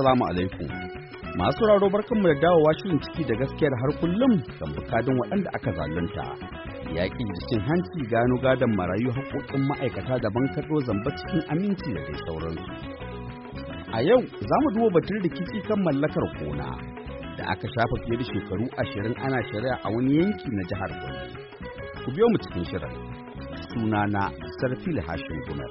Assalamu alaikum. Masu raro barkanmu da dawowa shirin ciki da gaskiyar har kullum kan bukadin waɗanda aka zalunta. Yaƙi da cin hanci, gano gadon marayu, haƙoƙin ma'aikata da bankaɗo zamba cikin aminci da dai sauransu. A yau za mu duba batun rikici kan mallakar gona da aka shafa fiye da shekaru 20 ana shari'a a wani yanki na jihar Gombe. Ku biyo mu cikin shirin. Sunana Sarfil Hashim Gumar.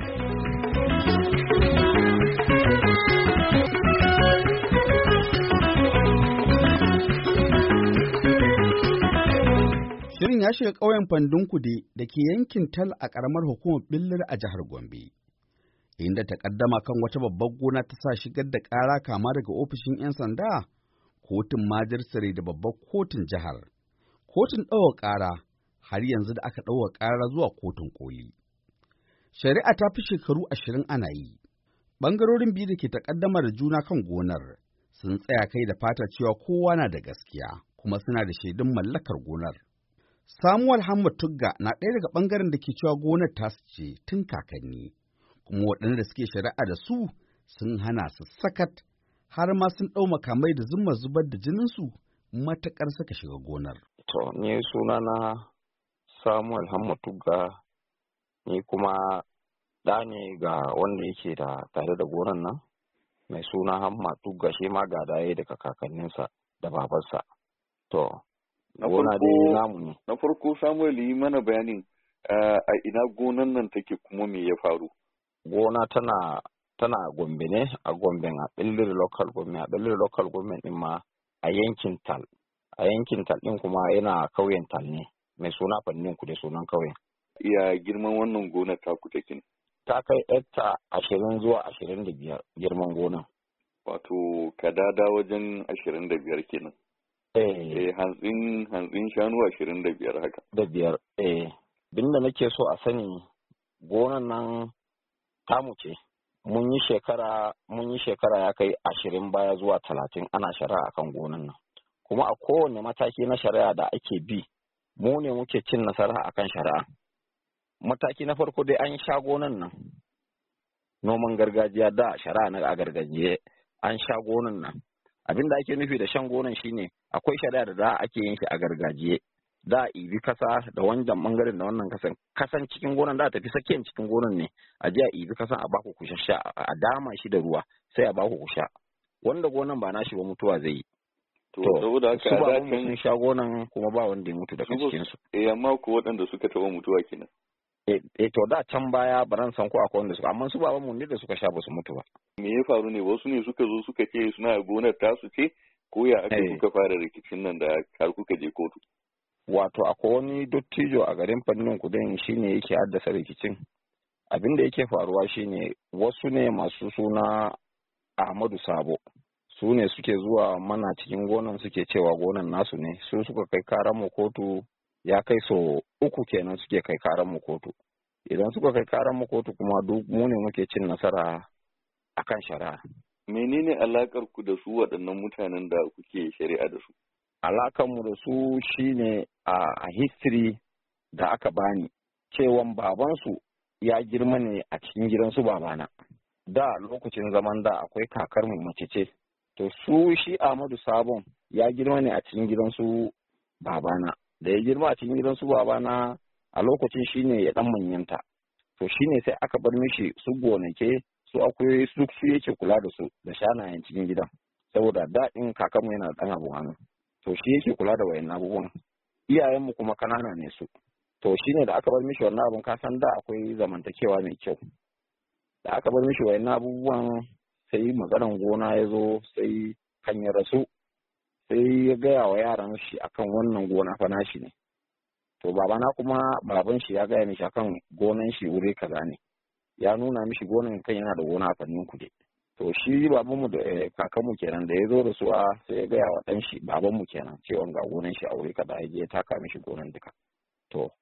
Shirin ya shiga ƙauyen Fandunkude da ke yankin Tal a ƙaramar hukumar Billir a jihar Gombe, inda ta ƙaddama kan wata babbar gona ta sa shigar da ƙara kama daga ofishin 'yan sanda, kotun majirsare da babbar kotun jihar, kotun ɗaukar ƙara, har yanzu da aka ɗaukar ƙara zuwa kotun koli. Shari'a ta fi shekaru 20 ana yi. Ɓangarorin biyu da ke taƙaddama da juna kan gonar sun tsaya kai da fata cewa kowa na da gaskiya, kuma suna da shaidun mallakar gonar. Samuel Hamad Tugga na ɗaya daga ɓangaren da ke cewa gonar tasu ce tun kakanni, kuma waɗanda suke shari'a da su sun hana su sakat, har ma sun ɗau makamai da zuma zubar da jininsu matuƙar suka shiga gonar. To, ni sunana Samuel Hamad Tugga, ni kuma ɗa ne ga wanda yake da tare da gonar nan, mai suna Hamad Tugga, shi ma ga daye daga kakanninsa da babarsa. To, gona dai namu ne. Na farko Samuel yi mana bayanin a ina gonan nan take kuma me ya faru. Gona tana Gombe ne, a Gombe a Billir local government, a Billir local government din ma a yankin Tal. A yankin Tal din kuma yana kauyen Tal ne, mai suna Fandunkude sunan kauyen. Ya girman wannan gonar taku take ne? Ta kai hekta 20 zuwa 25 girman gonan. Wato kadada wajen 25 kenan. Hantsin shanu 25 haka. Da biyar, binda nake so a sani gonan nan tamu ce. Mun yi shekara ya kai 20 baya zuwa 30 ana shari'a akan gonan nan. Kuma a kowane mataki na shari'a da ake bi, mu ne muke cin nasara akan shari'a. Mataki na farko dai an sha gonan nan. Noman gargajiya da shari'a na a gargajiye an sha gonan nan. Abin da ake nufi da shan gonan shine akwai shari'a da za ake yin shi a gargajiye, da ibi kasa da wancan bangaren da wannan kasan cikin gonan da tafi sakiyan cikin gonan ne, a ji a ibi kasan a baku ku sha, a dama shi da ruwa sai a baku ku sha, wanda gonan ba nashi ba mutuwa zai yi. To saboda haka su ba mun sha gonan kuma ba wanda ya mutu daga cikin su. Amma ko waɗanda suka taɓa mutuwa kenan. To da can baya baran san ko akwai wanda suka, amma su baban mu ne da suka sha ba su mutu ba. Me ya faru ne, wasu ne suka zo suka ce suna gonar tasu ce, ko ya aka kuka fara rikicin nan da har kuka je kotu? Wato akwai wani dottijo a garin Fandunkude shine yake haddasa rikicin. Abin da yake faruwa shine wasu ne masu suna Ahmadu Sabo, su ne suke zuwa mana cikin gonan suke cewa gonan nasu ne, su suka kai karan mu kotu. Ya kai so 3 kenan suke kai karan mu kotu. Idan suka kai karan mu kotu kuma duk mu ne muke cin nasara akan shari'a. Menene alakar ku da su waɗannan mutanen da kuke shari'a da su? Alakar mu da su shine a history da aka bani, cewan babansu ya girma ne a cikin gidansu babana. Da lokacin zaman da akwai kakar mu mace ce. To su shi Ahmadu Sabon ya girma ne a cikin gidansu babana. Da ya girma a cikin gidansu babana a lokacin shine ya dan manyanta, to shine sai aka bar mishi su gonake, su akwai su yake kula da su da shanayen cikin gidan, saboda daɗin kakanmu yana dan abu hannu, to shi yake kula da wayannan abubuwan. Iyayenmu kuma kanana ne su, to shine da aka bar mishi wannan abun, kasan da akwai zamantakewa mai kyau. Da aka bar mishi wayannan abubuwan sai maganan gona ya zo, sai kan ya rasu, sai ya gaya wa yaran shi akan wannan gona fa nashi ne. To babana kuma baban shi ya gaya mishi akan gonan shi wuri kaza ne, ya nuna mishi gonan kan yana da gona a Fandunkude. To shi babanmu da kakanmu kenan da ya zo da su sai ya gaya wa dan shi babanmu kenan cewa ga gonan shi a wuri kaza, ya je ya taka mishi gonan duka. To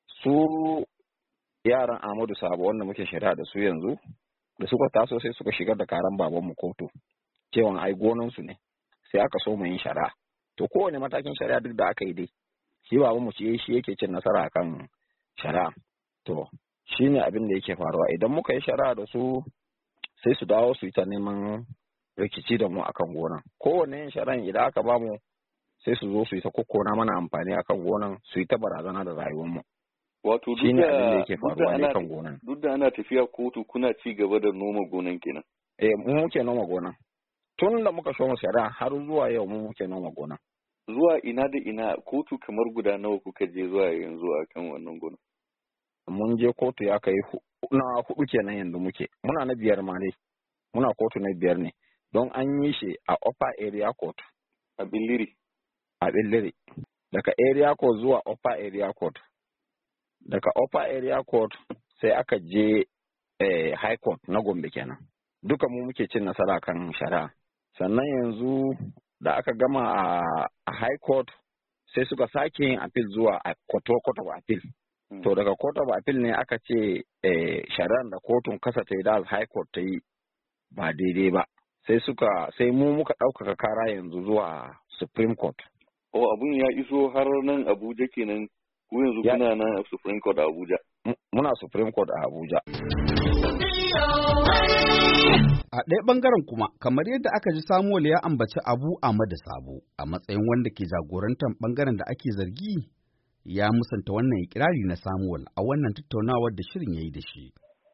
su yaran Ahmadu Sabo wanda muke shari'a da su yanzu, da suka taso sai suka shigar da karan babanmu kotu cewa ai gonan su ne. Sai aka so mu yin shari'a. To kowane matakin shari'a duk da aka yi dai, shi baban mu shi yake cin nasara akan shari'a. To shine abin da yake faruwa, idan muka yi shari'a da su sai su dawo su yi ta neman rikici da mu akan gonan. Kowane yin shari'an idan aka bamu sai su zo su yi ta kokkona mana amfani akan gonan su yi ta barazana da rayuwarmu. Wato Shi ne abin da yake faruwa ne kan gonan. Duk da ana tafiya kotu kuna ci gaba da noma gonan kenan. Mu muke noma gonan. Tun da muka shoma shari'a har zuwa yau mu muke noma gonan. Zuwa ina da ina kotu kamar guda nawa kuka je zuwa yanzu akan wannan gonan? Mun je kotu ya kai na 4 kenan yanzu muke. Muna na 5 ma dai. Muna kotu na 5 ne. Don an yi shi a Upper Area Court. A Billiri. A Billiri. Daga Area Court zuwa Upper Area Court. Daga Upper Area Court sai aka je High Court na Gombe kenan. Duka mu muke cin nasara kan shari'a. Sannan yanzu da aka gama a High Court sai suka sake yin appeal zuwa a Court of Appeal. To daga Court of Appeal ne aka ce shari'ar da kotun kasa ta yi da High Court ta yi ba daidai ba. Sai mu muka ɗaukaka kara yanzu zuwa Supreme Court. Abun ya iso har nan Abuja kenan. Ku yanzu kuna nan a Supreme Court a Abuja. Muna Supreme Court a Abuja. A ɗaya ɓangaren kuma, kamar yadda aka ji Samuel ya ambaci Abu Ahmadu Sabo a matsayin wanda ke jagorantar ɓangaren da ake zargi, ya musanta wannan ikirari na Samuel a wannan tattaunawar da shirin ya yi da shi.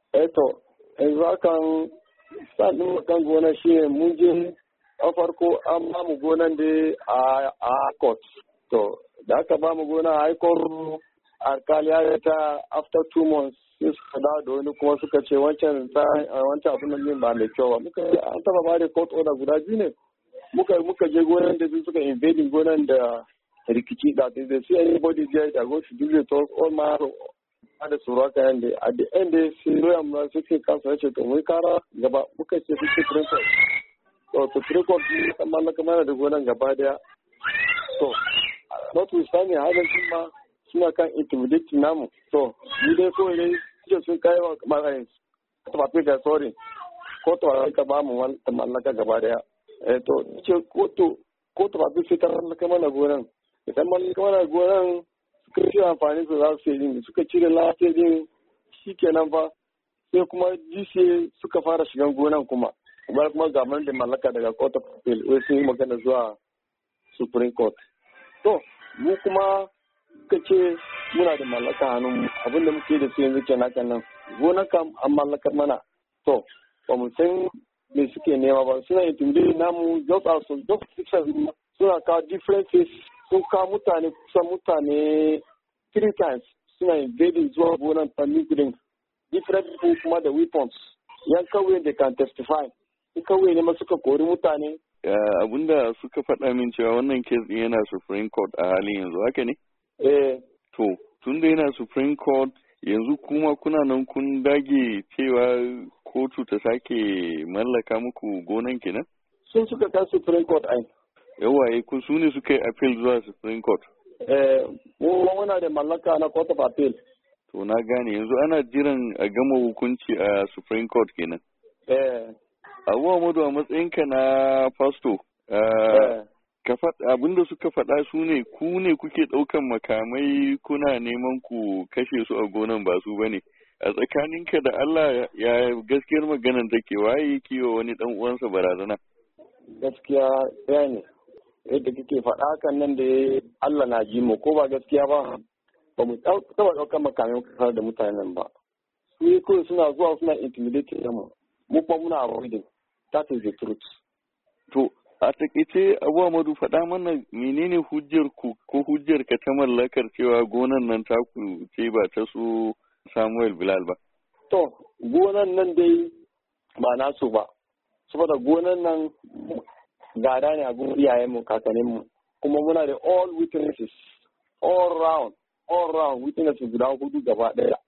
Yanzu hakan sadin kan gona shi ne mun je a farko an ba mu gonan da a court. To, da aka ba mu gona a court alkali ya ta after 2 months sai suka dawo da wani kuma suka ce wancan abin nan ba mai kyau ba. An taba ba da court order guda 2 ne. Muka je gonan da suka invading gonan da rikici da they see anybody there that goes to do the talk all my da tsoro haka yanda at the end dai sai loyan ma suke kansa ya ce to mun kara gaba muka ce suke printer to printer ta mallaka mana da gonan gaba daya to not to stand in halin ma suna kan intimidate namu to ni dai ko dai suke sun kai wa kamar ta ba da sorry ko to ka ba mu ta mallaka gaba daya to ce ko to ba sai ta mallaka mana gonan idan mallaka mana gonan suka ci amfani da za su yi suka cire lafiya din shi kenan fa sai kuma GCA suka fara shigan gonan kuma ga da mallaka daga court of appeal wai sun yi magana zuwa Supreme Court to mu kuma suka ce muna da mallaka hannun abinda muke da su yanzu kenan nan gonan kam an mallakar mana to ba mu san me suke nema ba suna intimidate namu just suna kawo differences sun kawo mutane 3 times suna invading zuwa gonan fannin gudun different people kuma da weapons yan kawai da can testify in kawai ne suka kori mutane. Abinda suka faɗa min cewa wannan case ɗin yana Supreme Court a halin yanzu haka ne? To tun da yana Supreme Court yanzu kuma kuna nan kun dage cewa kotu ta sake mallaka muku gonan kenan? Sun suka kai Supreme Court ai. Yawa kun su ne suka yi appeal zuwa Supreme Court. Muna da mallaka na Court of Appeal. To na gane yanzu ana jiran a gama hukunci a Supreme Court kenan. Abu Ahmadu a matsayinka na fasto. Abinda suka faɗa su ne ku ne kuke ɗaukan makamai kuna neman ku kashe su a gonan ba su bane. A tsakaninka da Allah ya gaskiyar maganar take waye yake wa wani dan uwansa barazana. Gaskiya ya ne. Yadda kake faɗa hakan nan da Allah na ji mu ko ba gaskiya ba mu taɓa ɗaukar makamin kasar da mutanen ba su yi kawai suna zuwa suna intimidating mu kuma muna avoiding that is the truth. To a takaice Abu Ahmadu faɗa mana menene hujjar ku ko hujjar ka ta mallakar cewa gonan nan taku ce ba ta su Samuel Bilal ba. To gonan nan dai ba nasu ba saboda gonan nan gada ne a gun iyayenmu kakanninmu kuma muna da all witnesses all round witnesses guda 4 gaba daya.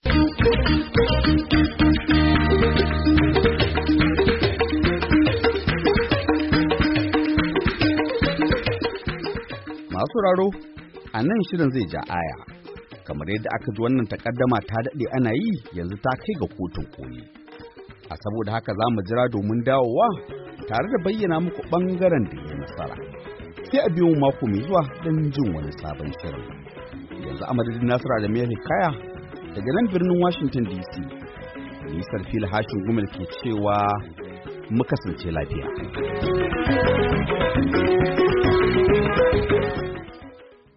Masu raro a nan shirin zai ja aya kamar yadda aka ji wannan takaddama ta daɗe ana yi yanzu ta kai ga kotun koli. A saboda haka za mu jira domin dawowa tare da bayyana muku ɓangaren da ya nasara. Sai a biyo mako mai zuwa don jin wani sabon shirin. Yanzu a madadin Nasira da Mary Kaya daga nan birnin Washington DC. Nisar Fil Hashin Gumel ke cewa mu kasance lafiya.